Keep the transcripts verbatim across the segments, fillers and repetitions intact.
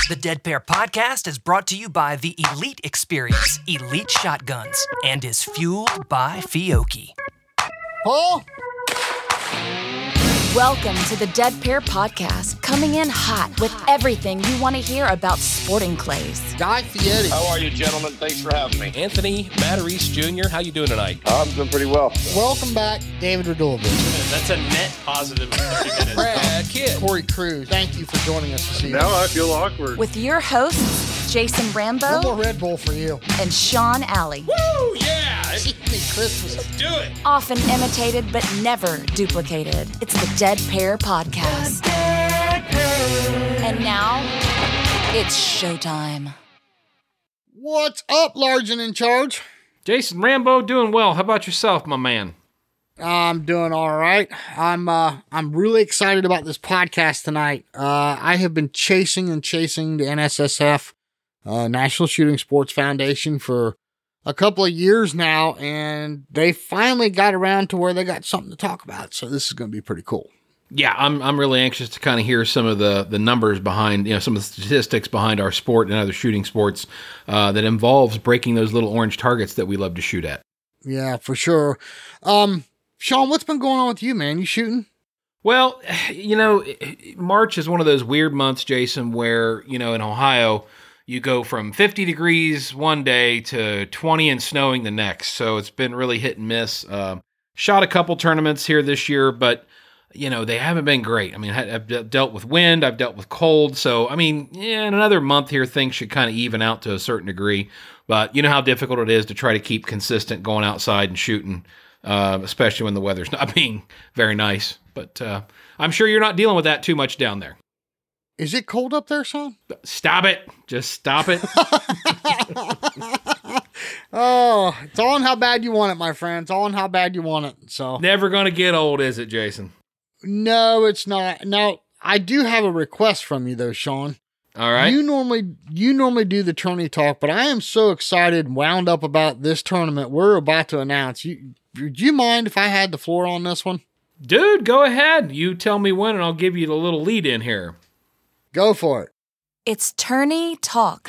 The Dead Pair Podcast is brought to you by the Elite Experience, Elite Shotguns, and is fueled by Fiocchi. Paul? Welcome to the Dead Pair Podcast, coming in hot with everything you want to hear about sporting clays. Guy Fieri. How are you, gentlemen? Thanks for having me. Anthony Matarese Junior, how you doing tonight? I'm doing pretty well. Welcome back, David Radulovic. That's a net positive thirty minutes. Brad Kidd. Corey Cruz. Thank you for joining us this evening. Now I feel awkward. With your hosts, Jason One Rambo more Red Bull for you. and Sean Alley. Woo, yeah! Merry Christmas. Do it! Often imitated but never duplicated. It's the Dead Pair Podcast. And now, it's showtime. What's up, Large and in charge? Jason Rambo, doing well. How about yourself, my man? I'm doing all right. I'm uh, I'm really excited about this podcast tonight. Uh, I have been chasing and chasing the N S S F, uh, National Shooting Sports Foundation, for a couple of years now, and they finally got around to where they got something to talk about. So this is going to be pretty cool. Yeah, I'm I'm really anxious to kind of hear some of the, the numbers behind, you know, some of the statistics behind our sport and other shooting sports uh, that involves breaking those little orange targets that we love to shoot at. Yeah, for sure. Um, Sean, what's been going on with you, man? You shooting? Well, you know, March is one of those weird months, Jason, where, you know, in Ohio, you go from fifty degrees one day to twenty and snowing the next. So it's been really hit and miss. Uh, shot a couple tournaments here this year, but, you know, they haven't been great. I mean, I've dealt with wind, I've dealt with cold. So, I mean, yeah, in another month here, things should kind of even out to a certain degree. But you know how difficult it is to try to keep consistent going outside and shooting, uh, especially when the weather's not being very nice. But uh, I'm sure you're not dealing with that too much down there. Is it cold up there, Sean? Stop it. Just stop it. Oh, it's all on how bad you want it, my friend. It's all on how bad you want it. So Never going to get old, is it, Jason? no, it's not. Now, I do have a request from you, though, Sean. All right. You normally you normally do the tourney talk, but I am so excited and wound up about this tournament we're about to announce. You, do you mind if I had the floor on this one? Dude, go ahead. You tell me when, and I'll give you the little lead in here. Go for it. It's Tourney Talk.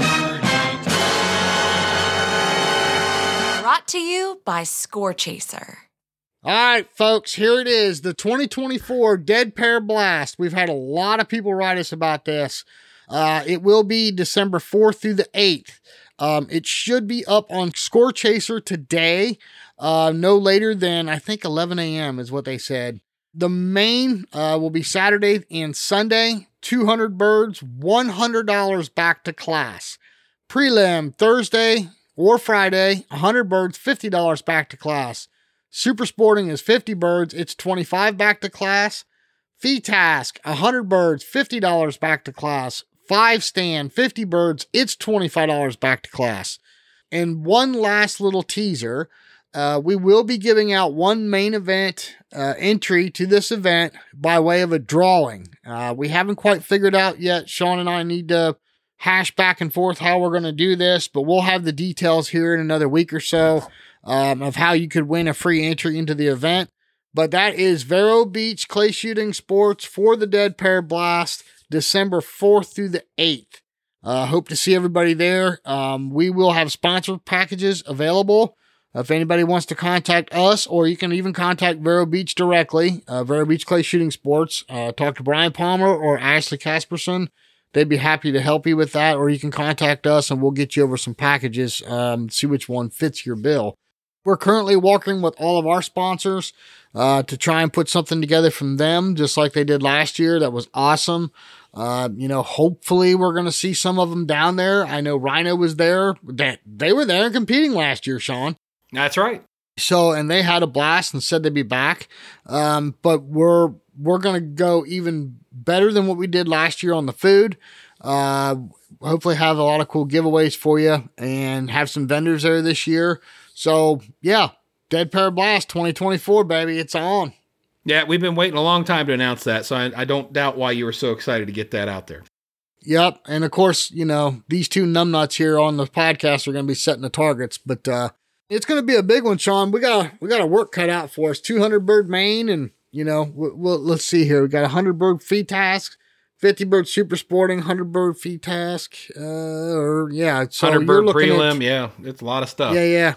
Brought to you by Score Chaser. All right, folks, here it is, the twenty twenty-four Dead Pair Blast. We've had a lot of people write us about this. Uh, it will be December fourth through the eighth. Um, it should be up on Score Chaser today, uh, no later than, I think, eleven a.m. is what they said. The main uh, will be Saturday and Sunday, two hundred birds, one hundred dollars back to class. Prelim, Thursday or Friday, one hundred birds, fifty dollars back to class. Super Sporting is fifty birds, it's twenty-five dollars back to class. Fee Task, one hundred birds, fifty dollars back to class. Five Stand, fifty birds, it's twenty-five dollars back to class. And one last little teaser, uh, we will be giving out one main event uh, entry to this event by way of a drawing. Uh, we haven't quite figured out yet. Sean and I need to hash back and forth how we're going to do this, but we'll have the details here in another week or so um, of how you could win a free entry into the event. But that is Vero Beach Clay Shooting Sports for the Dead Pair Blast, December fourth through the eighth. Uh, hope to see everybody there. Um, we will have sponsor packages available. If anybody wants to contact us, or you can even contact Vero Beach directly, uh, Vero Beach Clay Shooting Sports, uh, talk to Brian Palmer or Ashley Casperson. They'd be happy to help you with that, or you can contact us and we'll get you over some packages, um, see which one fits your bill. We're currently working with all of our sponsors uh, to try and put something together from them, just like they did last year. That was awesome. Uh, you know, hopefully we're going to see some of them down there. I know Rhino was there. That they were there competing last year, Sean. That's right. So, and they had a blast and said they'd be back. Um, but we're, we're going to go even better than what we did last year on the food. Uh, hopefully have a lot of cool giveaways for you and have some vendors there this year. So yeah, Dead Pair Blast twenty twenty-four, baby. It's on. Yeah, we've been waiting a long time to announce that, so I, I don't doubt why you were so excited to get that out there. Yep. And of course, you know, these two numbnuts here on the podcast are going to be setting the targets, but, uh, it's going to be a big one, Sean. We got, we got a work cut out for us. two hundred bird main, and, you know, we'll, we'll, let's see here. We got one hundred bird Fee Task, fifty bird super sporting, one hundred bird fee task, uh, or yeah, so one hundred you're bird looking prelim. at, yeah, it's a lot of stuff. yeah, yeah,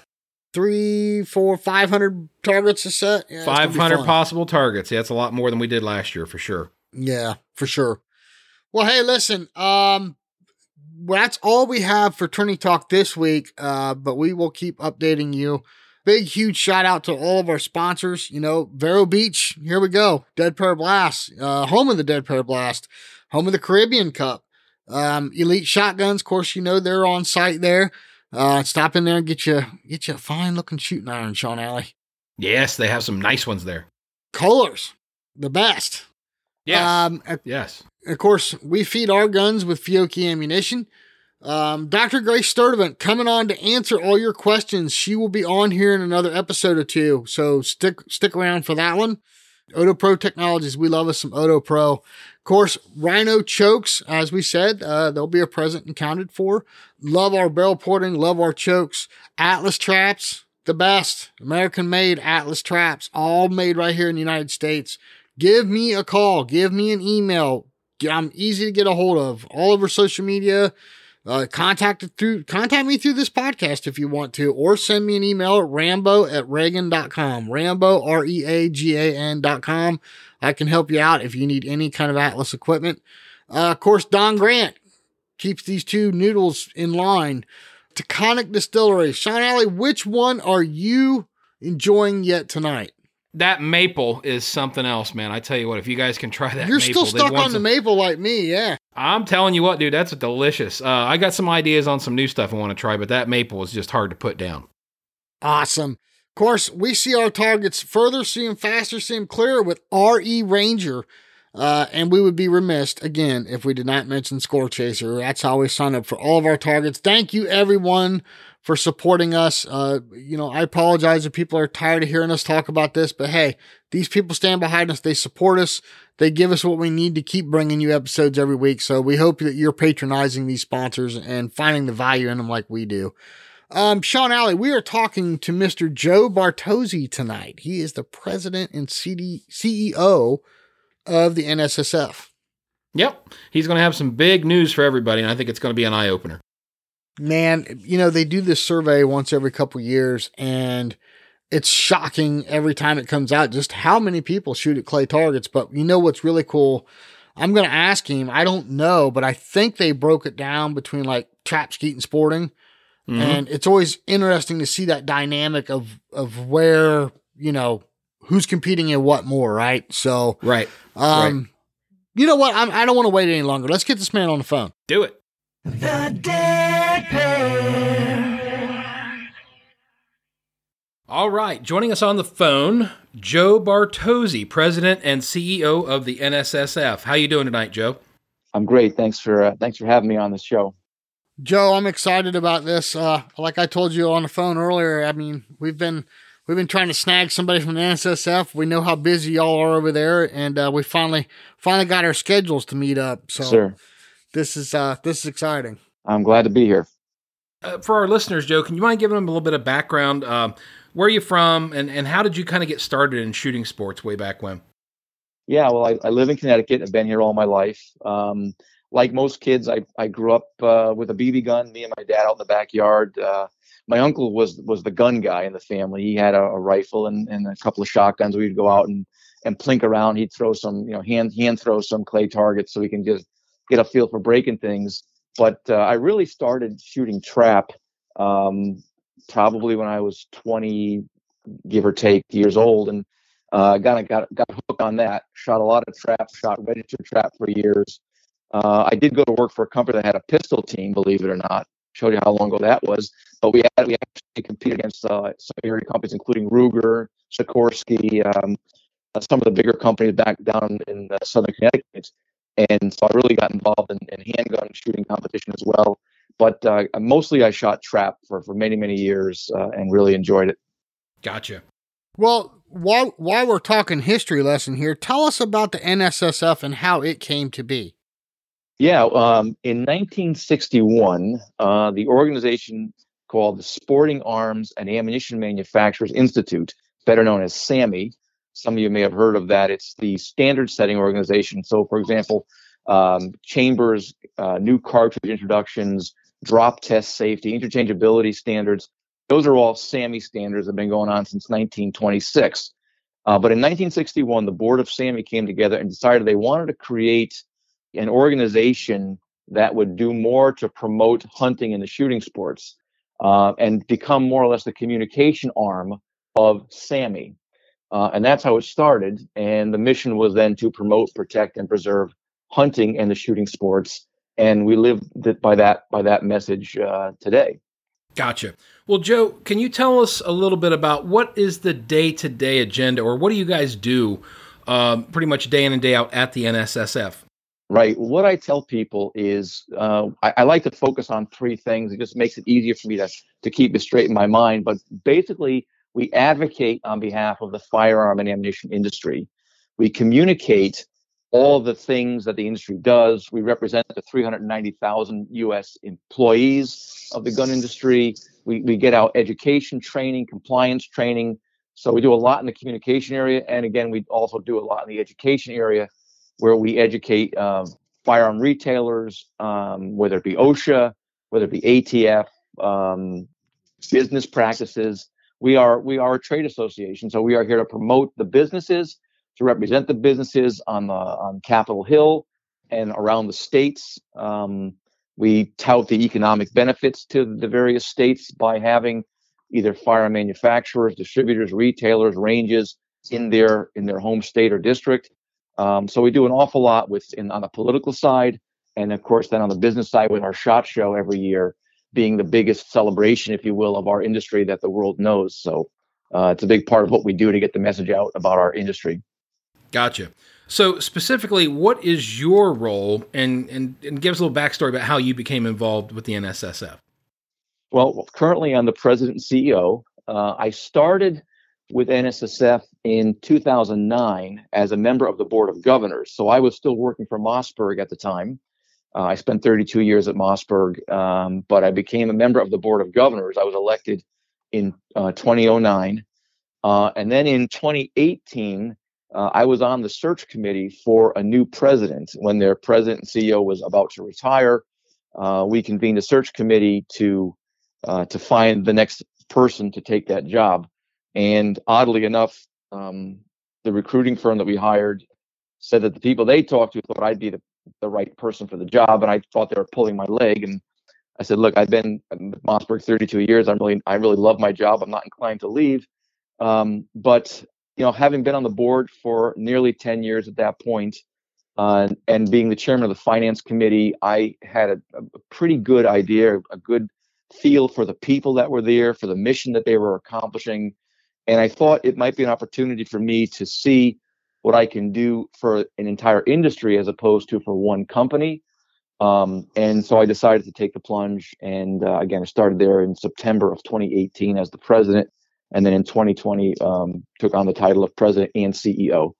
three, four, five hundred targets a set. Yeah, it's gonna be five hundred fun. possible targets. Yeah, that's a lot more than we did last year for sure. Yeah, for sure. Well, hey, listen, um, well, that's all we have for Tourney Talk this week, uh, but we will keep updating you. Big, huge shout out to all of our sponsors. You know, Vero Beach, here we go. Dead Pair Blast, uh, home of the Dead Pair Blast, home of the Caribbean Cup. Um, Elite Shotguns, of course, you know, they're on site there. Uh, stop in there and get you, get you a fine looking shooting iron, Sean Alley. Yes, they have some nice ones there. Colors, the best. Yes. Um, of yes. of course, we feed our guns with Fiocchi ammunition. Um, Doctor Grace Sturdivant coming on to answer all your questions. She will be on here in another episode or two, so stick stick around for that one. Odo Pro Technologies, we love us some Odo Pro. Of course, Rhino Chokes, as we said, uh, they'll be a present and counted for. Love our barrel porting, love our chokes. Atlas Traps, the best. American-made Atlas Traps, all made right here in the United States. Give me a call. Give me an email. I'm easy to get a hold of. All over social media. Uh, contact it through, contact me through this podcast if you want to, or send me an email at rambo at reagan dot com. Rambo, R E A G A N dot com. I can help you out if you need any kind of Atlas equipment. Uh, of course, Don Grant keeps these two noodles in line. Taconic Distillery. Sean Alley, which one are you enjoying yet tonight? That maple is something else, man. I tell you what, if you guys can try that You're maple. still stuck on some, the maple like me, yeah. I'm telling you what, dude, that's delicious. Uh, I got some ideas on some new stuff I want to try, but that maple is just hard to put down. Awesome. Of course, we see our targets further, see them faster, see them clearer with R E Ranger. Uh, and we would be remiss, again, if we did not mention Score Chaser. That's how we sign up for all of our targets. Thank you, everyone, for supporting us. Uh, you know, I apologize if people are tired of hearing us talk about this, but hey, these people stand behind us. They support us. They give us what we need to keep bringing you episodes every week. So we hope that you're patronizing these sponsors and finding the value in them like we do. Um, Sean Alley, we are talking to Mister Joe Bartozzi tonight. He is the president and C D, C E O of the N S S F. Yep. He's going to have some big news for everybody, and I think it's going to be an eye-opener. Man, you know, they do this survey once every couple years, and it's shocking every time it comes out just how many people shoot at clay targets. But you know what's really cool? I'm going to ask him. I don't know, but I think they broke it down between like trap, skeet, and sporting. Mm-hmm. And it's always interesting to see that dynamic of, of where, you know, who's competing in what more, right? So, right. Um, right. You know what? I'm, I don't want to wait any longer. Let's get this man on the phone. Do it. The Dead Pair. All right. Joining us on the phone, Joe Bartozzi, president and C E O of the N S S F. How you doing tonight, Joe? I'm great. Thanks for uh, thanks for having me on the show. Joe, I'm excited about this. Uh, like I told you on the phone earlier, I mean, we've been we've been trying to snag somebody from the N S S F. We know how busy y'all are over there, and uh, we finally finally got our schedules to meet up. So Sir. this is uh, this is exciting. I'm glad to be here. Uh, for our listeners, Joe, can you mind giving them a little bit of background? Um, where are you from, and, and how did you kind of get started in shooting sports way back when? Yeah, well, I, I live in Connecticut. I've been here all my life. Um, like most kids, I, I grew up uh, with a B B gun, me and my dad out in the backyard. Uh, my uncle was was the gun guy in the family. He had a, a rifle and, and a couple of shotguns. We'd go out and, and plink around. He'd throw some, you know, hand hand throw some clay targets so we can just get a feel for breaking things. But uh, I really started shooting trap um, probably when I was twenty, give or take, years old, and uh, got got got hooked on that. Shot a lot of trap, shot registered trap for years. Uh, I did go to work for a company that had a pistol team, believe it or not. Showed you how long ago that was. But we had we actually competed against uh, some area companies, including Ruger, Sikorsky, um, uh, some of the bigger companies back down in uh, southern Connecticut. And so I really got involved in, in handgun shooting competition as well. But uh, mostly I shot trap for, for many, many years uh, and really enjoyed it. Gotcha. Well, while while we're talking history lesson here, tell us about the N S S F and how it came to be. Yeah, um, in nineteen sixty-one, uh, the organization called the Sporting Arms and Ammunition Manufacturers Institute, better known as SAMI. Some of you may have heard of that. It's the standard setting organization. So, for example, um, chambers, uh, new cartridge introductions, drop test safety, interchangeability standards. Those are all SAMI standards that have been going on since nineteen twenty-six. Uh, but in nineteen sixty-one, the board of SAMI came together and decided they wanted to create an organization that would do more to promote hunting and the shooting sports uh, and become more or less the communication arm of SAMI. Uh, and that's how it started. And the mission was then to promote, protect, and preserve hunting and the shooting sports. And we live th- by that by that message uh, today. Gotcha. Well, Joe, can you tell us a little bit about what is the day-to-day agenda, or what do you guys do um, pretty much day in and day out at the N S S F? Right. What I tell people is uh, I, I like to focus on three things. It just makes it easier for me to, to keep it straight in my mind. But basically, we advocate on behalf of the firearm and ammunition industry. We communicate all the things that the industry does. We represent the three hundred ninety thousand U S employees of the gun industry. We, we get out education training, compliance training. So we do a lot in the communication area. And again, we also do a lot in the education area, where we educate um, firearm retailers, um, whether it be OSHA, whether it be A T F, um, business practices. We are we are a trade association, so we are here to promote the businesses, to represent the businesses on the on Capitol Hill and around the states. Um, we tout the economic benefits to the various states by having either firearm manufacturers, distributors, retailers, ranges in their in their home state or district. Um, so we do an awful lot with in, on the political side, and of course then on the business side with our SHOT Show every year being the biggest celebration, if you will, of our industry that the world knows. So uh, it's a big part of what we do to get the message out about our industry. Gotcha. So specifically, what is your role, and, and, and give us a little backstory about how you became involved with the N S S F? Well, currently I'm the president and C E O. Uh, I started with N S S F in two thousand nine as a member of the Board of Governors. So I was still working for Mossberg at the time. Uh, I spent thirty-two years at Mossberg, um, but I became a member of the Board of Governors. I was elected in uh, two thousand nine. Uh, and then in twenty eighteen, uh, I was on the search committee for a new president. When their president and C E O was about to retire, uh, we convened a search committee to uh, to find the next person to take that job. And oddly enough, um, the recruiting firm that we hired said that the people they talked to thought I'd be the, the right person for the job, and I thought they were pulling my leg. And I said, "Look, I've been at Mossberg thirty-two years. I'm really, I really love my job. I'm not inclined to leave." Um, but you know, having been on the board for nearly ten years at that point, uh, and being the chairman of the finance committee, I had a, a pretty good idea, a good feel for the people that were there, for the mission that they were accomplishing. And I thought it might be an opportunity for me to see what I can do for an entire industry as opposed to for one company. Um, and so I decided to take the plunge. And uh, again, I started there in September of twenty eighteen as the president. And then in twenty twenty, um, took on the title of president and C E O.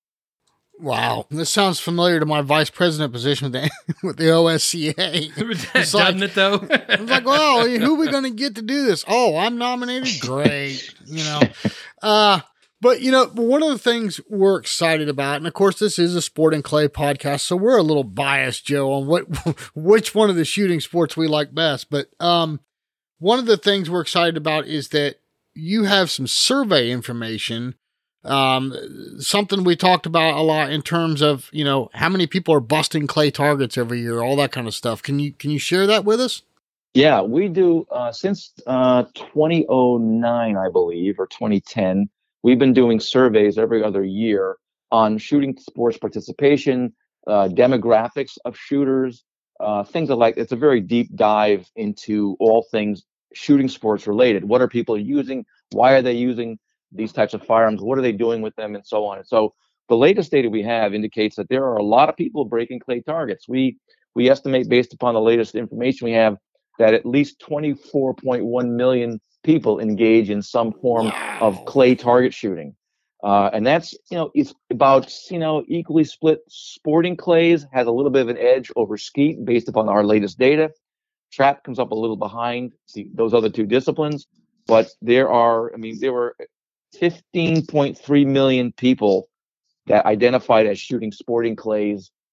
Wow. This sounds familiar to my vice president position with the, with the O S C A. It's Doesn't like, it, though? I was like, well, who are we going to get to do this? Oh, I'm nominated? Great. You know, uh, but, you know, one of the things we're excited about, and of course, this is a Sport and Clay podcast, so we're a little biased, Joe, on what which one of the shooting sports we like best. But um, one of the things we're excited about is that you have some survey information. Um, something we talked about a lot in terms of, you know, how many people are busting clay targets every year, all that kind of stuff. Can you, can you share that with us? Yeah, we do. Uh, since uh, two thousand nine, I believe, or twenty ten, we've been doing surveys every other year on shooting sports participation, uh, demographics of shooters, uh, things like, it's a very deep dive into all things shooting sports related. What are people using? Why are they using these types of firearms? What are they doing with them? And so on. And so the latest data we have indicates that there are a lot of people breaking clay targets. We we estimate, based upon the latest information we have, that at least twenty-four point one million people engage in some form wow. of clay target shooting. Uh, and that's, you know, it's about, you know, equally split. Sporting clays has a little bit of an edge over skeet based upon our latest data. Trap comes up a little behind the, those other two disciplines. But there are, I mean, there were fifteen point three million people that identified as shooting sporting clays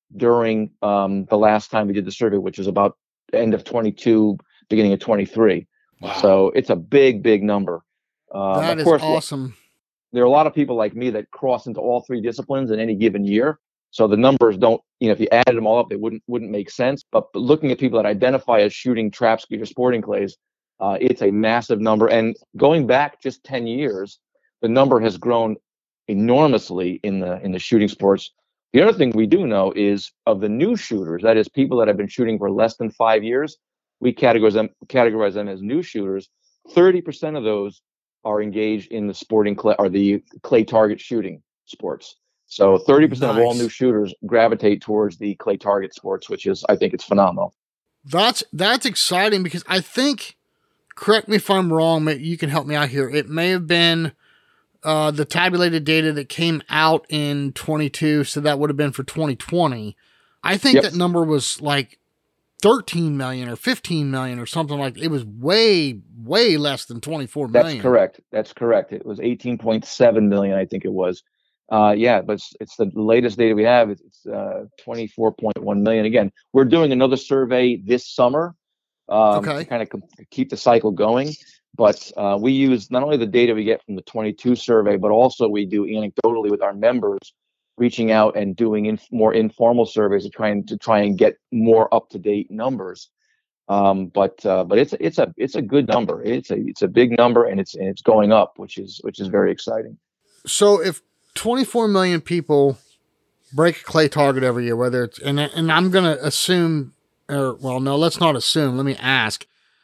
during um, the last time we did the survey, which was about the end of twenty-two, beginning of twenty-three. Wow. So it's a big, big number. Um, that of is course, awesome. There are a lot of people like me that cross into all three disciplines in any given year. So the numbers don't, you know, if you added them all up, they wouldn't wouldn't make sense. But looking at people that identify as shooting trap, skeet, or sporting clays, uh, it's a massive number. And going back just ten years, the number has grown enormously in the in the shooting sports. The other thing we do know is of the new shooters, that is people that have been shooting for less than five years, we categorize them categorize them as new shooters. thirty percent of those are engaged in the sporting clay or the clay target shooting sports. So thirty percent nice. Of all new shooters gravitate towards the clay target sports, which is, I think it's phenomenal. That's, that's exciting because I think, correct me if I'm wrong, maybe you can help me out here. It may have been uh, the tabulated data that came out in twenty-two. So that would have been for twenty twenty. I think yep. that number was like thirteen million or fifteen million or something like that. It was way, way less than twenty-four million. That's correct. That's correct. It was eighteen point seven million, I think it was. Uh, yeah, but it's, it's the latest data we have. It's uh, twenty-four point one million. Again, we're doing another survey this summer um, okay. to kind of com- keep the cycle going. But uh, we use not only the data we get from the twenty-two survey, but also we do anecdotally with our members, reaching out and doing in, more informal surveys to try and to try and get more up to date numbers. Um, but uh, but it's it's a it's a good number. It's a it's a big number, and it's and it's going up, which is which is very exciting. So if twenty-four million people break a clay target every year, whether it's and and I'm going to assume, or well, no, let's not assume. Let me ask.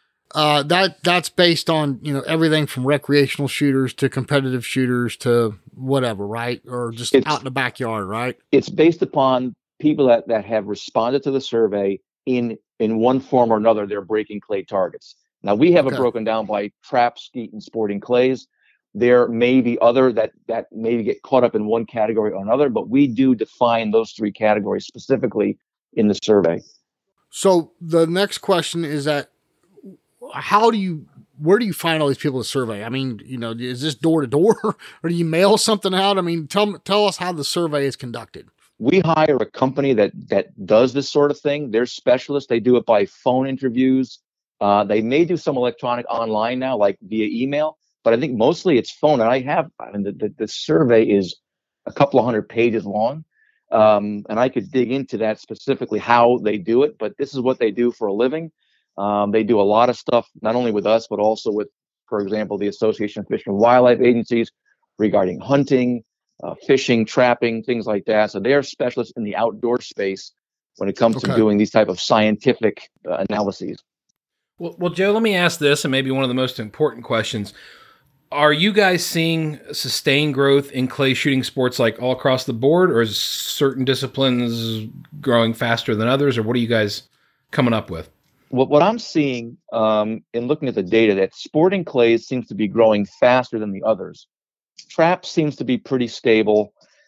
Uh, that that's based on, you know, everything from recreational shooters to competitive shooters to whatever, right? Or just it's, out in the backyard, right? It's based upon people that, that have responded to the survey in in one form or another. They're breaking clay targets. Now we have okay. it broken down by trap, skeet, and sporting clays. There may be other that that maybe get caught up in one category or another, but we do define those three categories specifically in the survey. So the next question is that, how do you, where do you find all these people to survey? I mean, you know, is this door to door or do you mail something out? I mean, tell tell us how the survey is conducted. We hire a company that that does this sort of thing. They're specialists. They do it by phone interviews. Uh, they may do some electronic online now, like via email, but I think mostly it's phone. And I have, I mean, the, the, the survey is a couple of hundred pages long. Um, and I could dig into that specifically how they do it, but this is what they do for a living. Um, they do a lot of stuff, not only with us, but also with, for example, the Association of Fish and Wildlife Agencies regarding hunting, uh, fishing, trapping, things like that. So they are specialists in the outdoor space when it comes okay. to doing these type of scientific uh, analyses. Well, well, Joe, let me ask this, and maybe one of the most important questions. Are you guys seeing sustained growth in clay shooting sports like all across the board, or is certain disciplines growing faster than others, or what are you guys coming up with? What, what I'm seeing um, in looking at the data, that sporting clays seems to be growing faster than the others. Trap seems to be pretty stable.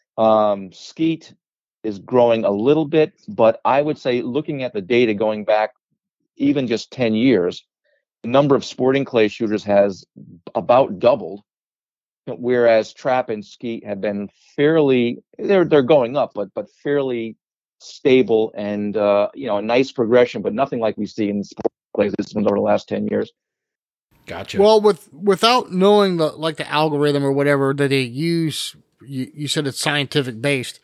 Um, skeet is growing a little bit, but I would say looking at the data going back even just ten years, the number of sporting clay shooters has about doubled, whereas trap and skeet have been fairly, they're they're going up, but but fairly stable and uh, you know, a nice progression, but nothing like we see in sporting clay systems over the last ten years. Gotcha. Well, with without knowing the like the algorithm or whatever that they use, you, you said it's scientific based.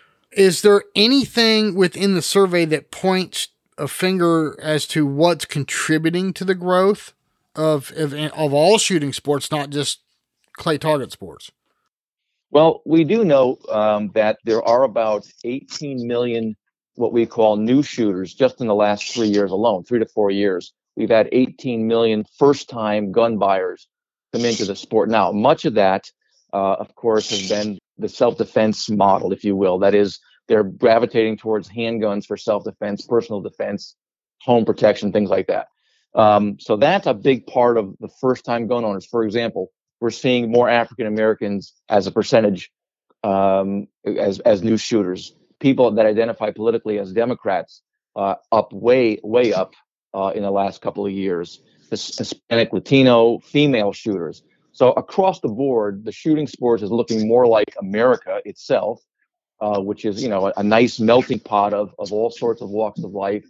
Is there anything within the survey that points a finger as to what's contributing to the growth of of, of all shooting sports, not just clay target sports? Well, we do know um, that there are about eighteen million what we call new shooters just in the last three years alone, three to four years. We've had eighteen million first-time gun buyers come into the sport. Now, much of that, uh, of course, has been the self-defense model, if you will. That is, they're gravitating towards handguns for self-defense, personal defense, home protection, things like that. Um, so that's a big part of the first-time gun owners. For example, we're seeing more African Americans as a percentage um, as as new shooters. People that identify politically as Democrats uh, up way way up uh, in the last couple of years. Hispanic, Latino, female shooters. So across the board, the shooting sports is looking more like America itself. uh, which is, you know, a, a nice melting pot of, of all sorts of walks of life,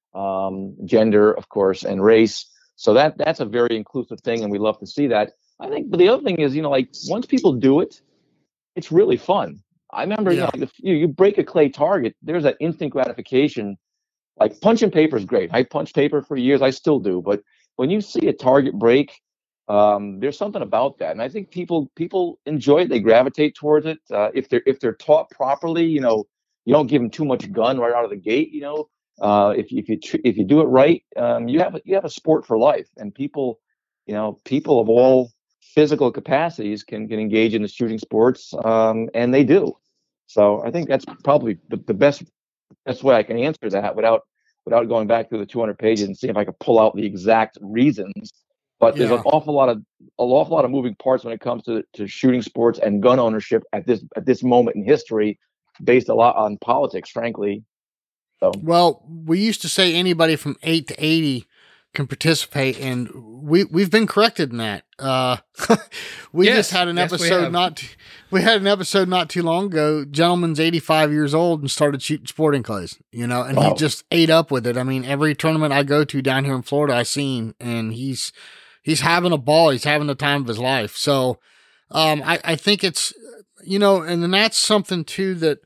um, gender, of course, and race. So that that's a very inclusive thing, and we love to see that. I think, but the other thing is, you know, like once people do it, it's really fun. I remember, Yeah. you know, like if you, you break a clay target, there's that instant gratification. Like punching paper is great. I punched paper for years. I still do. But when you see a target break, um, there's something about that, and I think people people enjoy it. They gravitate towards it uh, if they're if they're taught properly. You know, you don't give them too much gun right out of the gate. You know, uh, if if you tr- if you do it right, um, you have a, you have a sport for life, and people, you know, people of all physical capacities can can engage in the shooting sports, um, and they do. So I think that's probably the, the best best way I can answer that without without going back through the two hundred pages and see if I could pull out the exact reasons. But there's Yeah. an awful lot of an awful lot of moving parts when it comes to, to shooting sports and gun ownership at this at this moment in history, based a lot on politics, frankly. So Well, we used to say anybody from eight to eighty can participate, and we we've been corrected in that. Uh, we Yes, just had an yes, we episode have. not t- we had an episode not too long ago. Gentleman's eighty-five years old and started shooting sporting clays, you know, and Wow. he just ate up with it. I mean, every tournament I go to down here in Florida, I see him, and he's he's having a ball. He's having the time of his life. So, um, I I think it's, you know, and then that's something too that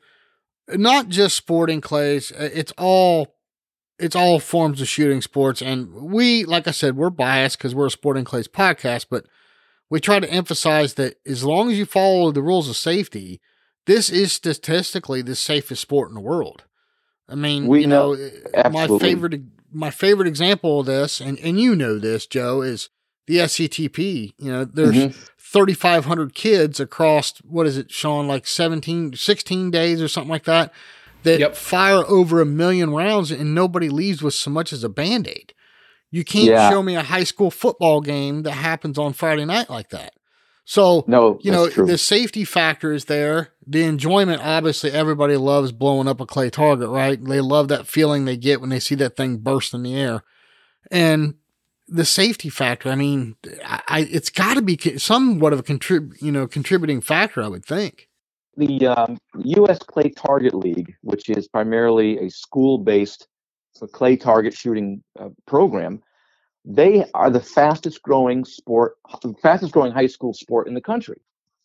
not just sporting clays. It's all it's all forms of shooting sports. And we, like I said, we're biased because we're a Sporting Clays podcast, but we try to emphasize that as long as you follow the rules of safety, this is statistically the safest sport in the world. I mean, We you know, know- my absolutely. favorite, my favorite example of this, and, and you know this, Joe, is the S C T P. You know, there's Mhm. thirty-five hundred kids across, what is it, Sean, like seventeen, sixteen days or something like that, that Yep. fire over a million rounds and nobody leaves with so much as a Band-Aid. You can't Yeah. show me a high school football game that happens on Friday night like that. So, no, you know, that's true. the safety factor is there. The enjoyment, obviously, everybody loves blowing up a clay target, right? They love that feeling they get when they see that thing burst in the air. And the safety factor, I mean, I, I it's got to be co- somewhat of a contrib- you know, contributing factor, I would think. The um, U S Clay Target League, which is primarily a school-based clay target shooting uh, program, they are the fastest growing sport, fastest growing high school sport in the country.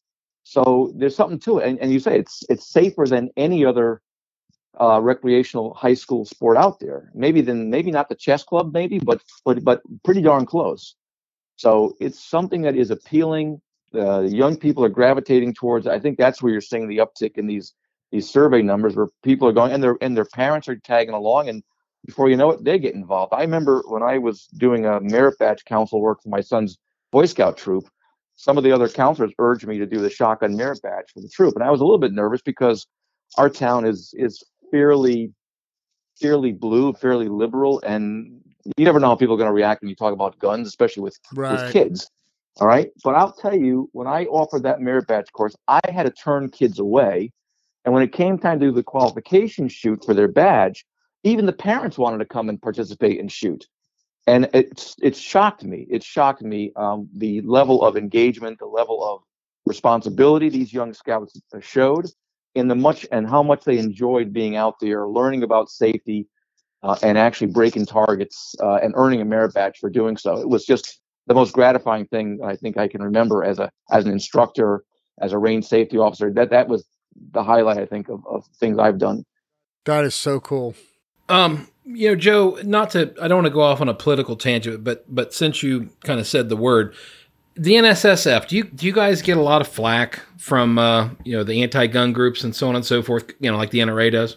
So there's something to it, and, and you say it's it's safer than any other uh, recreational high school sport out there. Maybe then maybe not the chess club, maybe, but but but pretty darn close. So it's something that is appealing. Uh, young people are gravitating towards it. I think that's where you're seeing the uptick in these these survey numbers, where people are going and their and their parents are tagging along, and before you know it, they get involved. I remember when I was doing a merit badge council work for my son's Boy Scout troop, some of the other counselors urged me to do the shotgun merit badge for the troop, and I was a little bit nervous because our town is is fairly fairly blue, fairly liberal, and you never know how people are going to react when you talk about guns, especially with with Right. kids. All right. But I'll tell you, when I offered that merit badge course, I had to turn kids away. And when it came time to do the qualification shoot for their badge, even the parents wanted to come and participate and shoot. And it, it shocked me. It shocked me um, the level of engagement, the level of responsibility these young scouts showed, in the much and how much they enjoyed being out there, learning about safety, uh, and actually breaking targets uh, and earning a merit badge for doing so. It was just the most gratifying thing I think I can remember as a as an instructor, as a range safety officer. That that was the highlight, I think, of, of things I've done. That is so cool. Um, you know, Joe, not to, I don't want to go off on a political tangent, but, but since you kind of said the word, the N S S F, do you, do you guys get a lot of flack from, uh, you know, the anti-gun groups and so on and so forth, you know, like the N R A does?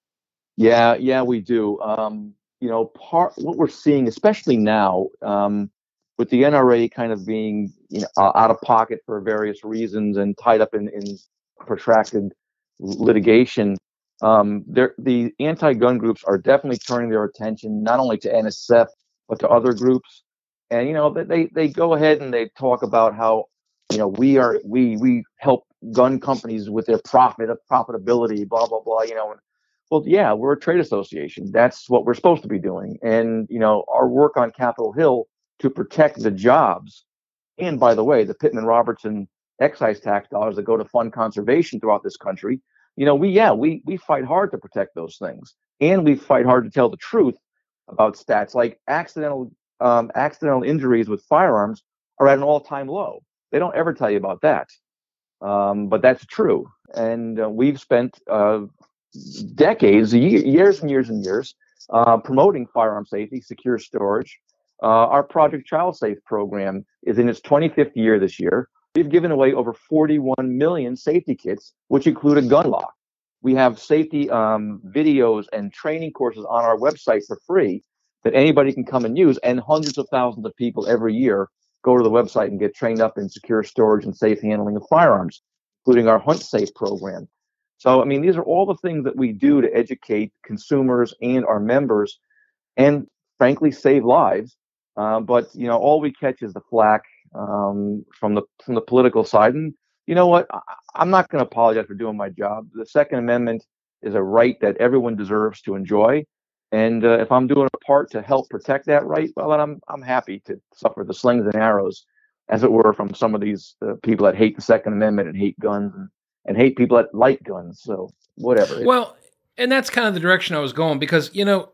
Yeah, yeah, we do. Um, you know, part what we're seeing, especially now, um, with the N R A kind of being, you know, uh, out of pocket for various reasons and tied up in, in protracted litigation, um, the anti-gun groups are definitely turning their attention not only to N S F but to other groups. And you know, they they go ahead and they talk about how, you know, we are we we help gun companies with their profit profitability, blah blah blah. You know, and, well, yeah, we're a trade association. That's what we're supposed to be doing. And you know, our work on Capitol Hill to protect the jobs, and by the way, the Pittman Robertson excise tax dollars that go to fund conservation throughout this country, you know, we, yeah, we, we fight hard to protect those things. And we fight hard to tell the truth about stats like accidental, um, accidental injuries with firearms are at an all-time low. They don't ever tell you about that. Um, but that's true. And uh, we've spent uh, decades, years and years and years, uh, promoting firearm safety, secure storage. Uh, our Project Child Safe program is in its twenty-fifth year this year. We've given away over forty-one million safety kits, which include a gun lock. We have safety um, videos and training courses on our website for free that anybody can come and use. And hundreds of thousands of people every year go to the website and get trained up in secure storage and safe handling of firearms, including our Hunt Safe program. So, I mean, these are all the things that we do to educate consumers and our members and, frankly, save lives. Uh, but, you know, all we catch is the flack um, from the from the political side. And you know what? I, I'm not going to apologize for doing my job. The Second Amendment is a right that everyone deserves to enjoy. And uh, if I'm doing a part to help protect that right, well, then I'm I'm happy to suffer the slings and arrows, as it were, from some of these uh, people that hate the Second Amendment and hate guns and, and hate people that like guns. So whatever. Well, and that's kind of the direction I was going because, you know,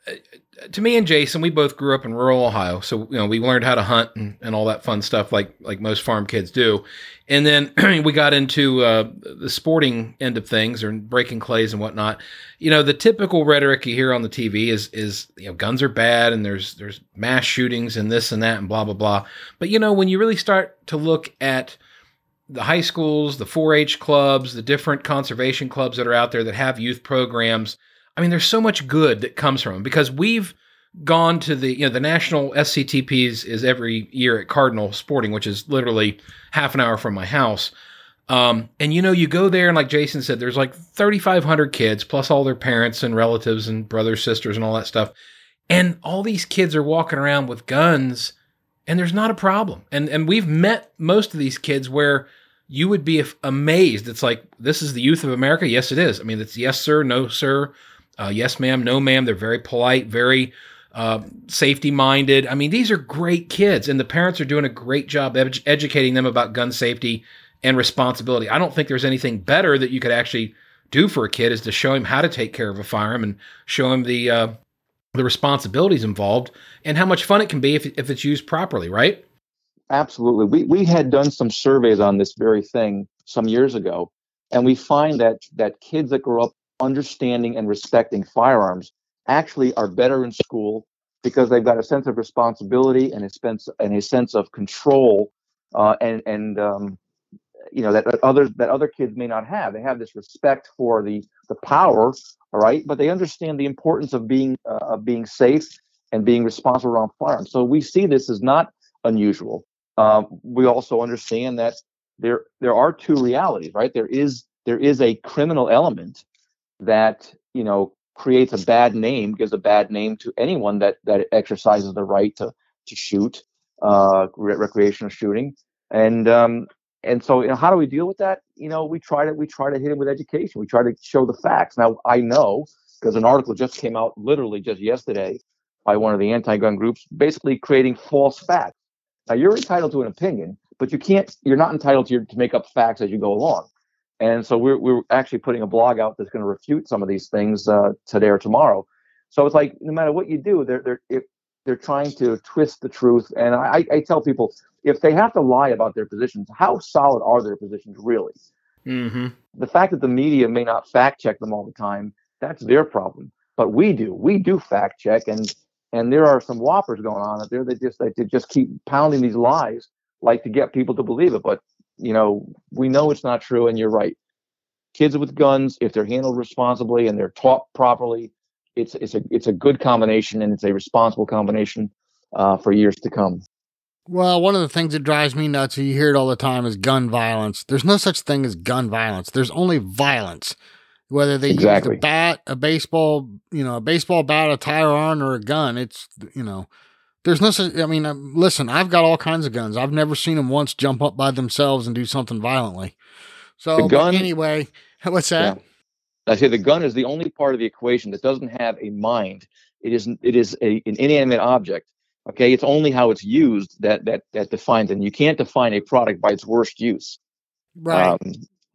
to me and Jason, we both grew up in rural Ohio. So, you know, we learned how to hunt and, and all that fun stuff like like most farm kids do. And then we got into uh, the sporting end of things or breaking clays and whatnot. You know, the typical rhetoric you hear on the T V is, is you know, guns are bad and there's there's mass shootings and this and that and blah, blah, blah. But, you know, when you really start to look at the high schools, the four H clubs, the different conservation clubs that are out there that have youth programs, I mean, there's so much good that comes from them because we've gone to the, you know, the national S C T Ps is every year at Cardinal Sporting, which is literally half an hour from my house. Um, and, you know, you go there and like Jason said, there's like thirty-five hundred kids plus all their parents and relatives and brothers, sisters and all that stuff. And all these kids are walking around with guns and there's not a problem. And, and we've met most of these kids where you would be amazed. It's like, this is the youth of America. Yes, it is. I mean, it's yes, sir, no, sir. Uh, yes, ma'am. No, ma'am. They're very polite, very uh, safety-minded. I mean, these are great kids, and the parents are doing a great job ed- educating them about gun safety and responsibility. I don't think there's anything better that you could actually do for a kid is to show him how to take care of a firearm and show him the uh, the responsibilities involved and how much fun it can be if if it's used properly, right? Absolutely. We we had done some surveys on this very thing some years ago, and we find that that kids that grow up understanding and respecting firearms actually are better in school because they've got a sense of responsibility and a sense and a sense of control, uh, and and um, you know that, that others that other kids may not have. They have this respect for the the power, all right, but they understand the importance of being uh, of being safe and being responsible around firearms. So we see this as not unusual. Uh, we also understand that there there are two realities, right? There is there is a criminal element that, you know, creates a bad name, gives a bad name to anyone that that exercises the right to to shoot, uh, re- recreational shooting, and um, and so you know, how do we deal with that? You know, we try to we try to hit it with education. We try to show the facts. Now I know because an article just came out literally just yesterday by one of the anti-gun groups, basically creating false facts. Now you're entitled to an opinion, but you can't. You're not entitled to, to make up facts as you go along. And so we're we're actually putting a blog out that's going to refute some of these things uh, today or tomorrow. So it's like no matter what you do, they're they're if they're trying to twist the truth. And I, I tell people if they have to lie about their positions, how solid are their positions really? Mm-hmm. The fact that the media may not fact check them all the time, that's their problem. But we do. We do fact check, and and there are some whoppers going on out there that just like to just keep pounding these lies, like to get people to believe it. But you know, we know it's not true, and you're right. Kids with guns, if they're handled responsibly and they're taught properly, it's it's a it's a good combination, and it's a responsible combination uh, for years to come. Well, one of the things that drives me nuts, you hear it all the time, is gun violence. There's no such thing as gun violence. There's only violence. Whether they exactly. use a bat, a baseball, you know, a baseball bat, a tire iron, or a gun, it's, you know, there's no such, I mean, listen, I've got all kinds of guns. I've never seen them once jump up by themselves and do something violently. So the gun, anyway, what's that? Yeah. I say the gun is the only part of the equation that doesn't have a mind. It is, it is a, an inanimate object. Okay. It's only how it's used that, that, that defines it. And you can't define a product by its worst use. Right. Um,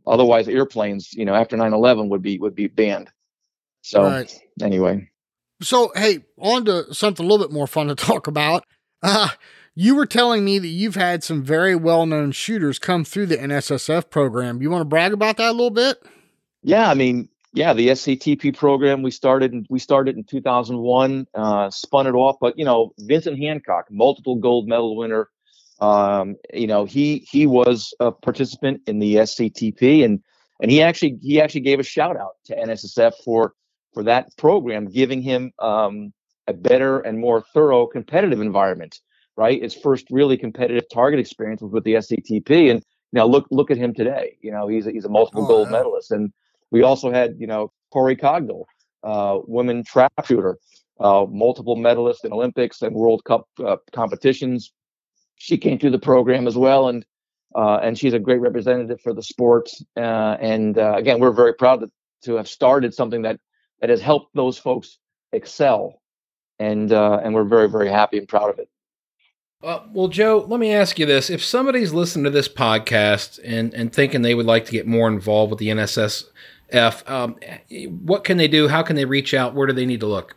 otherwise airplanes, you know, after nine eleven would be would be banned. So Right. anyway. So, hey, on to something a little bit more fun to talk about. Uh, you were telling me that you've had some very well-known shooters come through the N S S F program. You want to brag about that a little bit? Yeah, I mean, yeah, the S C T P program we started in, we started in two thousand one, uh, spun it off. But you know, Vincent Hancock, multiple gold medal winner, um, you know, he he was a participant in the S C T P, and and he actually he actually gave a shout out to N S S F for for that program, giving him um, a better and more thorough competitive environment. Right, his first really competitive target experience was with the S C T P, and now look look at him today. You know, he's a, he's a multiple Oh, gold yeah. medalist, and we also had, you know, Corey Cogdell, uh, women trap shooter, uh, multiple medalist in Olympics and World Cup uh, competitions. She came through the program as well, and uh, and she's a great representative for the sport. Uh, and uh, again, we're very proud to, to have started something that that has helped those folks excel, and uh, and we're very very happy and proud of it. Uh, well, Joe, let me ask you this. If somebody's listening to this podcast and, and thinking they would like to get more involved with the N S S F, um, what can they do? How can they reach out? Where do they need to look?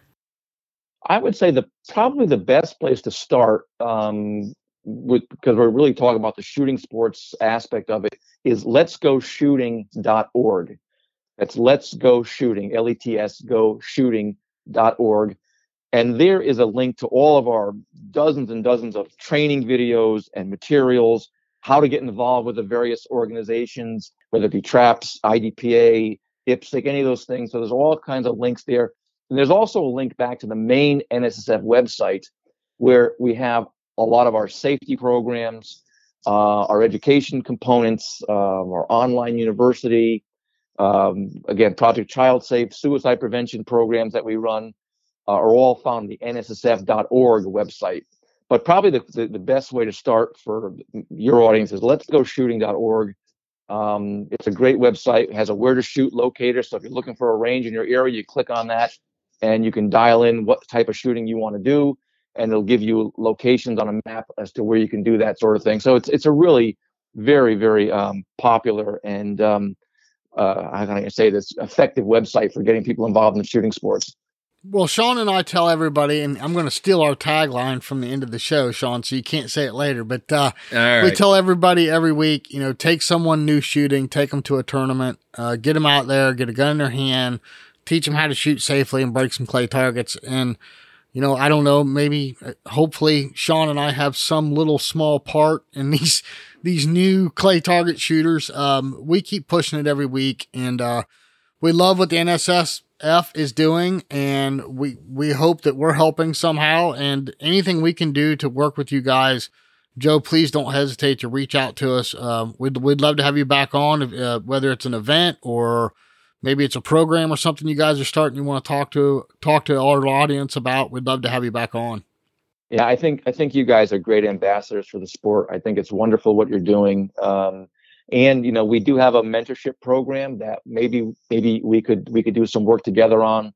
I would say the probably the best place to start, um, with, because we're really talking about the shooting sports aspect of it, is lets go shooting dot org. That's Let's Go Shooting, L E T S go shooting dot org. And there is a link to all of our dozens and dozens of training videos and materials, how to get involved with the various organizations, whether it be TRAPS, I D P A, I P S C, any of those things. So there's all kinds of links there. And there's also a link back to the main N S S F website, where we have a lot of our safety programs, uh, our education components, uh, our online university, um, again, Project Child Safe, suicide prevention programs that we run. Uh, are all found on the N S S F dot org website. But probably the, the, the best way to start for your audience is Let's Go Shooting dot org. Um, it's a great website. It has a where to shoot locator. So if you're looking for a range in your area, you click on that and you can dial in what type of shooting you want to do. And it'll give you locations on a map as to where you can do that sort of thing. So it's it's a really very, very um, popular and, um, uh, how can I say this, effective website for getting people involved in shooting sports. Well, Sean and I tell everybody, and I'm going to steal our tagline from the end of the show, Sean, so you can't say it later, but uh, All right. we tell everybody every week, you know, take someone new shooting, take them to a tournament, uh, get them out there, get a gun in their hand, teach them how to shoot safely and break some clay targets. And, you know, I don't know, maybe, uh, hopefully Sean and I have some little small part in these these new clay target shooters. Um, we keep pushing it every week, and uh, we love what the N S S F is doing, and we we hope that we're helping somehow, and anything we can do to work with you guys, Joe, please don't hesitate to reach out to us. Um, we'd, we'd love to have you back on, uh, whether it's an event or maybe it's a program or something you guys are starting you want to talk to talk to our audience about. We'd love to have you back on. Yeah, I think I think you guys are great ambassadors for the sport. I think it's wonderful what you're doing. Um, And, you know, we do have a mentorship program that maybe maybe we could we could do some work together on,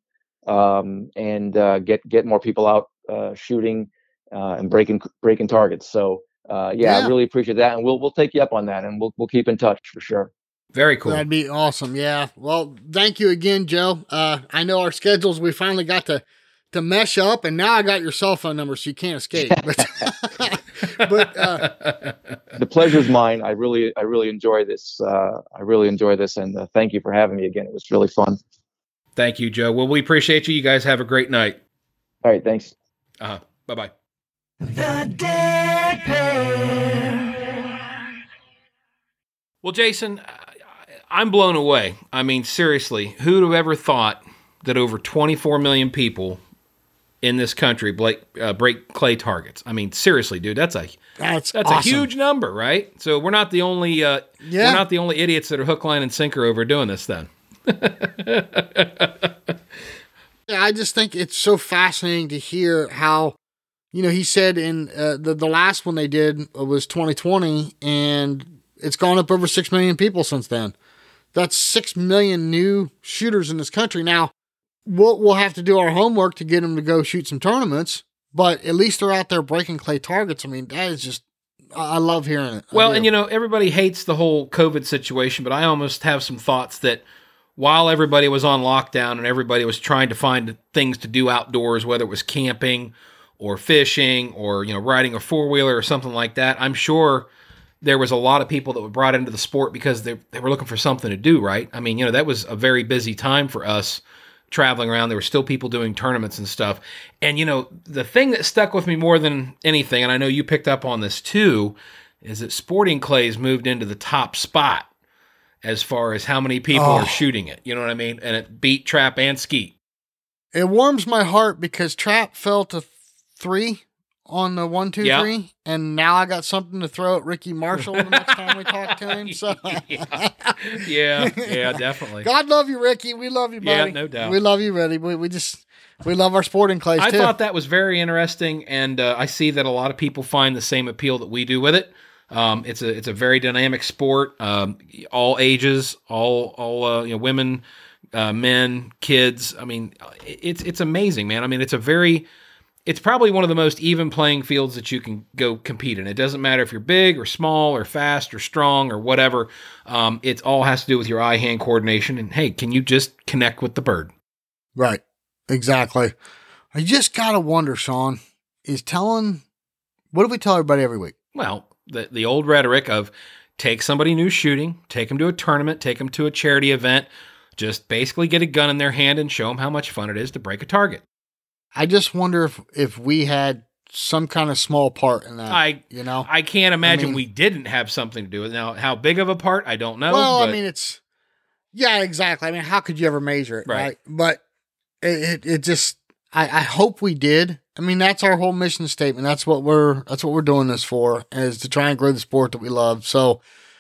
um, and uh, get get more people out uh, shooting uh, and breaking breaking targets. So, uh, yeah, Yeah. I really appreciate that. And we'll we'll take you up on that, and we'll we'll keep in touch for sure. Very cool. That'd be awesome. Yeah. Well, thank you again, Joe. Uh, I know our schedules, we finally got to, to mesh up, and now I got your cell phone number, so you can't escape. But, but uh, The pleasure's mine. I really I really enjoy this. Uh, I really enjoy this, and uh, thank you for having me again. It was really fun. Thank you, Joe. Well, we appreciate you. You guys have a great night. All right, thanks. Uh-huh. Bye-bye. The Dead Pair. Well, Jason, I- I'm blown away. I mean, seriously, who'd have ever thought that over twenty-four million people in this country break, uh, break clay targets? I mean, seriously, dude, that's a that's that's awesome. a huge number, right? So we're not the only uh, Yeah. we're not the only idiots that are hook, line, and sinker over doing this. Then Yeah, I just think it's so fascinating to hear how, you know, he said in uh, the the last one they did was twenty twenty, and it's gone up over six million people since then. That's six million new shooters in this country. Now, we'll we'll have to do our homework to get them to go shoot some tournaments, but at least they're out there breaking clay targets. I mean, that is just I love hearing it. I Well, do. and you know, everybody hates the whole COVID situation, but I almost have some thoughts that while everybody was on lockdown and everybody was trying to find things to do outdoors, whether it was camping or fishing or, you know, riding a four-wheeler or something like that, I'm sure there was a lot of people that were brought into the sport because they they were looking for something to do, right? I mean, you know, that was a very busy time for us traveling around. There were still people doing tournaments and stuff. And, you know, the thing that stuck with me more than anything, and I know you picked up on this too, is that Sporting Clays moved into the top spot as far as how many people Oh. are shooting it. You know what I mean? And it beat trap and skeet. It warms my heart because Trap fell to three on the one, two, Yeah. three, and now I got something to throw at Ricky Marshall the next time we talk to him. So, yeah, yeah, yeah, definitely. God love you, Ricky. We love you, Yeah, buddy. no doubt. We love you, Reddy. We, we just we love our Sporting Clays I too. thought that was very interesting, and uh, I see that a lot of people find the same appeal that we do with it. Um, it's a it's a very dynamic sport, um, all ages, all all uh, you know, women, uh, men, kids. I mean, it's it's amazing, man. I mean, it's a very it's probably one of the most even playing fields that you can go compete in. It doesn't matter if you're big or small or fast or strong or whatever. Um, it all has to do with your eye-hand coordination. And hey, can you just connect with the bird? Right. Exactly. I just gotta wonder, Sean, is telling what do we tell everybody every week? Well, the the old rhetoric of take somebody new shooting, take them to a tournament, take them to a charity event, just basically get a gun in their hand and show them how much fun it is to break a target. I just wonder if if we had some kind of small part in that. I you know, I can't imagine mean- we didn't have something to do with it. Now, how big of a part, I don't know. well, but I mean, it's yeah, exactly. I mean, how could you ever measure it, Right. right? But it, it, it just, I, I hope we did. I mean, that's our whole mission statement. That's what we're, that's what we're doing this for, is to try and grow the sport that we love. So,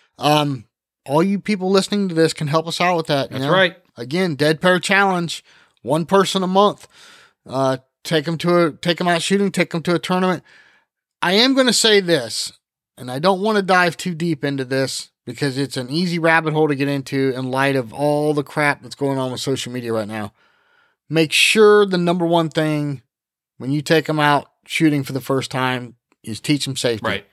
um, all you people listening to this can help us out with that. you that's know? right. Again, Dead Pair Challenge, one person a month. Uh, take them to a, take them out shooting, take them to a tournament. I am going to say this, and I don't want to dive too deep into this because it's an easy rabbit hole to get into in light of all the crap that's going on with social media right now. Make sure the number one thing when you take them out shooting for the first time is teach them safety. Right.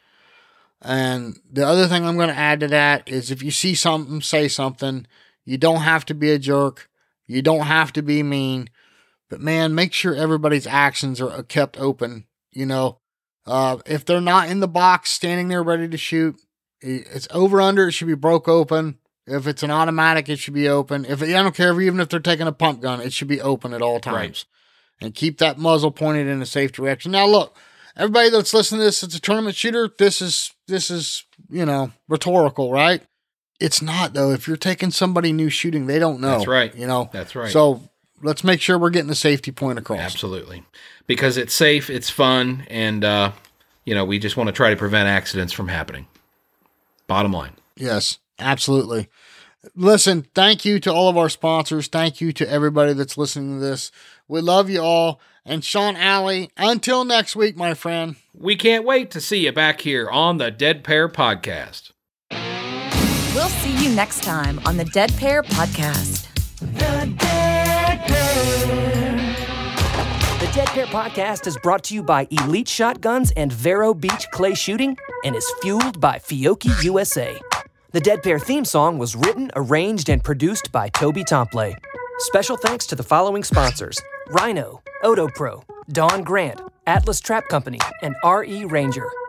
And the other thing I'm going to add to that is if you see something, say something. You don't have to be a jerk. You don't have to be mean. But man, make sure everybody's actions are kept open. You know, uh, if they're not in the box, standing there ready to shoot, it's over under. It should be broke open. If it's an automatic, it should be open. If I don't care, even if they're taking a pump gun, it should be open at all times. Right. And keep that muzzle pointed in a safe direction. Now, look, everybody that's listening to this, it's a tournament shooter. This is this is you know rhetorical, right? It's not though. If you're taking somebody new shooting, they don't know. That's right. You know. That's right. So let's make sure we're getting the safety point across. Absolutely. Because it's safe, it's fun, and, uh, you know, we just want to try to prevent accidents from happening. Bottom line. Yes, absolutely. Listen, thank you to all of our sponsors. Thank you to everybody that's listening to this. We love you all. And Sean Alley, until next week, my friend. We can't wait to see you back here on the Dead Pair Podcast. We'll see you next time on the Dead Pair Podcast. The Dead Pair Podcast is brought to you by Elite Shotguns and Vero Beach Clay Shooting and is fueled by Fiocchi U S A. The Dead Pair theme song was written, arranged, and produced by Toby Tomplay. Special thanks to the following sponsors: Rhino, Odo Pro, Dawn Grant, Atlas Trap Company, and R E Ranger.